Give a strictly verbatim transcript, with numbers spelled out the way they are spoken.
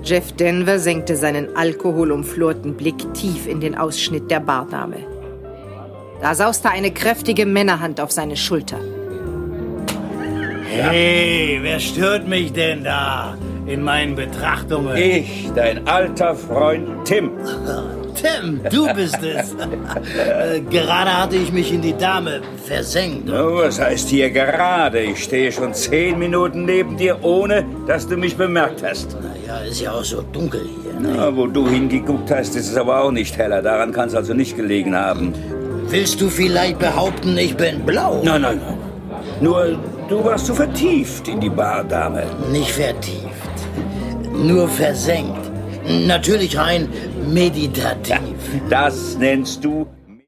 Jeff Denver senkte seinen alkoholumflorten Blick tief in den Ausschnitt der Bardame. Da sauste eine kräftige Männerhand auf seine Schulter. Hey, wer stört mich denn da in meinen Betrachtungen? Ich, dein alter Freund Tim. Tim, du bist es. äh, gerade hatte ich mich in die Dame versenkt. Oh, was heißt hier gerade? Ich stehe schon zehn Minuten neben dir, ohne dass du mich bemerkt hast. Naja, ist ja auch so dunkel hier. Ne? Na, wo du hingeguckt hast, ist es aber auch nicht heller. Daran kann es also nicht gelegen haben. Willst du vielleicht behaupten, ich bin blau? Nein, nein, nein. Nur, du warst zu vertieft in die Bardame. Nicht vertieft. Nur versenkt. Natürlich rein meditativ. Ja, das nennst du